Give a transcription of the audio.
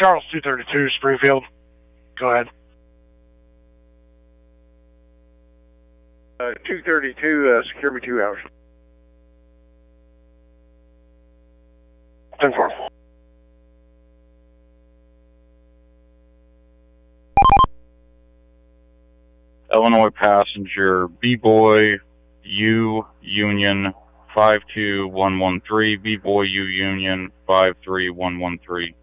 Charles 232, Springfield. Go ahead. 232, secure me 2 hours. 10-4. Illinois passenger B-Boy U Union 52113, B-Boy U Union 53113.